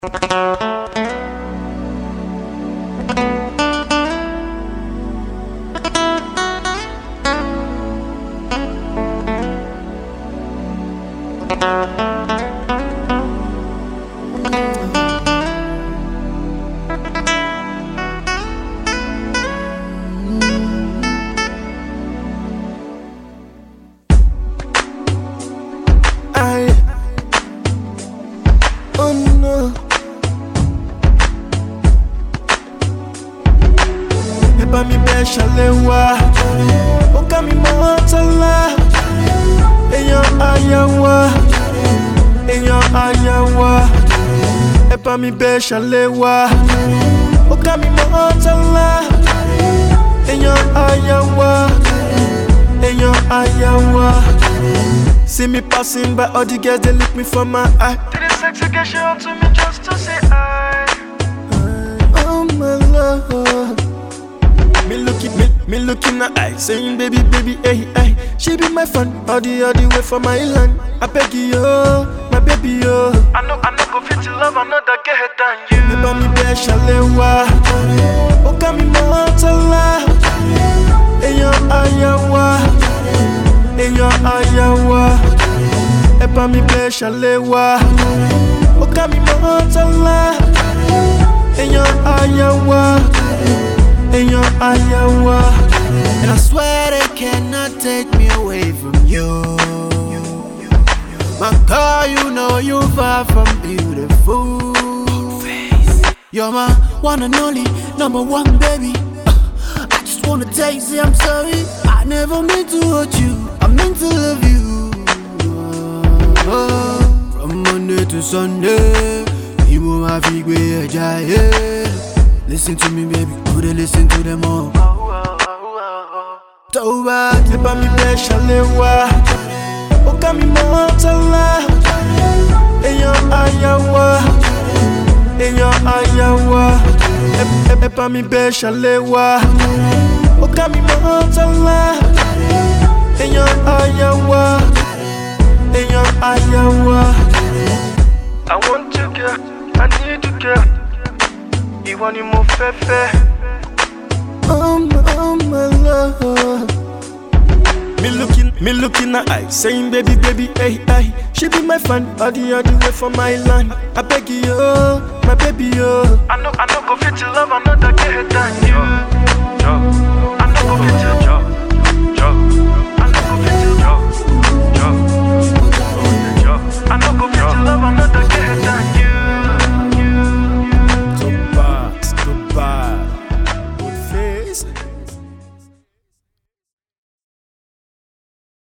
Eba mi be shalewa, oka mi matala. Eyan ayawa. Eba mi be shalewa, oka mi matala. Eyan ayawa. See me passing by, all the girls they look me from my eye. Did a sexy girl she on to me just to say I. Oh my love. Me looking at eye, saying baby, hey. She be my friend, all the way from my land. I beg you, my baby, yo. I know go fit to love another girl than you. Eba mi be shalewa, oka mi matala. Eyan ayawa. Eba mi be shalewa, oka mi matala. Eyan ayawa. And I swear they cannot take me away from you. My girl, you know you're far from beautiful. You're my one and only, number one, baby. I just wanna tell you, say I'm sorry. I never meant to hurt you, I meant to love you. From Monday to Sunday, you move my feet with a giant. Listen to me, baby, could they listen to them all? Toba, Eba mi be shalewa, oka mi matala. Eyan ayawa. Eba mi be shalewa, oka mi matala. Eyan ayawa. I want you, girl. I need you, girl. You want you more fair. Oh my love. Me looking at eye, saying baby, hey. She be my friend, all the way from my land. I beg you, my baby, yo. I know go fit to love another girl than you. I know go fit to I know go fit to love another girl than you. Too bad, good face.